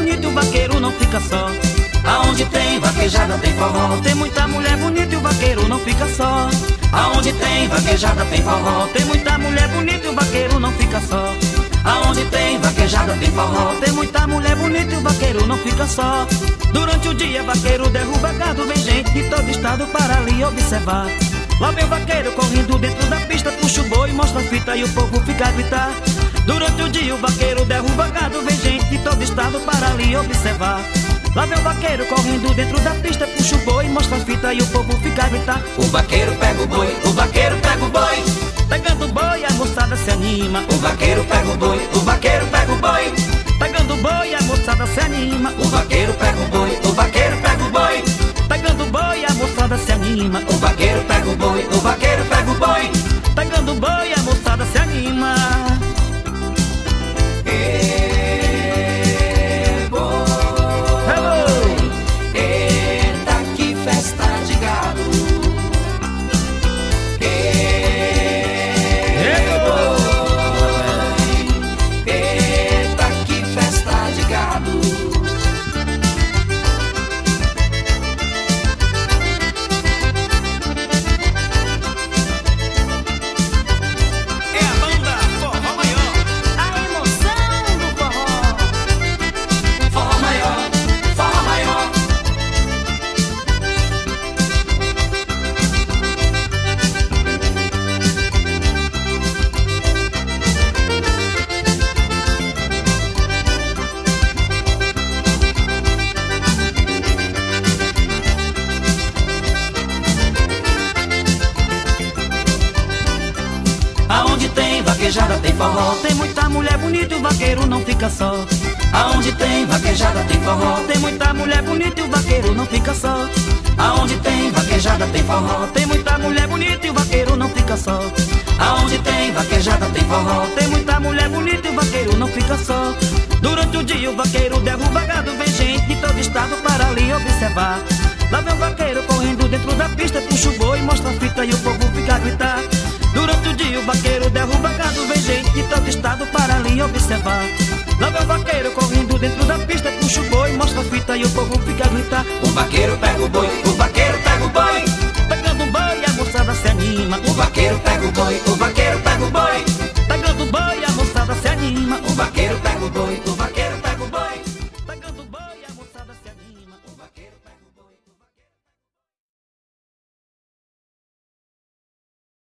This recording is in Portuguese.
bonita e o vaqueiro não fica só. Aonde tem vaquejada tem forró. Tem muita mulher bonita e o vaqueiro não fica só. Aonde tem vaquejada tem forró. Tem muita mulher bonita e o vaqueiro não fica só. Aonde tem vaquejada tem forró. Tem muita mulher bonita e o vaqueiro não fica só. Durante o dia vaqueiro derruba gado, vem gente de todo estado para ali observar. Lá vem o vaqueiro correndo dentro da pista, puxa o boi, mostra a fita e o povo fica a gritar. Durante o dia o vaqueiro derruba gado, vem gente de todo estado para ali observar. Lá vem o vaqueiro correndo dentro da pista, puxa o boi, mostra a fita e o povo fica a gritar. O vaqueiro pega o boi, o vaqueiro pega o boi. Pegando o boi a moçada se anima. O vaqueiro pega o boi, o vaqueiro pega o boi. Pegando o boi a moçada se anima. O vaqueiro pega o boi, o vaqueiro pega o boi. Pegando o boi a moçada se anima. O vaqueiro pega o boi, o vaqueiro pega o boi. Pegando o boi a moçada se anima. Aonde tem vaquejada tem forró. Tem muita mulher bonita e o vaqueiro não fica só. Aonde tem vaquejada tem forró. Tem muita mulher bonita e o vaqueiro não fica só. Aonde tem vaquejada tem forró. Tem muita mulher bonita e o vaqueiro não fica só. Aonde tem vaquejada tem forró. Tem muita mulher bonita e o vaqueiro não fica só. Durante o dia o vaqueiro derruba gado, vem gente de todo estado para ali observar. Lá vem o vaqueiro correndo dentro da pista, puxa o boi, mostra a fita e o povo fica a gritar.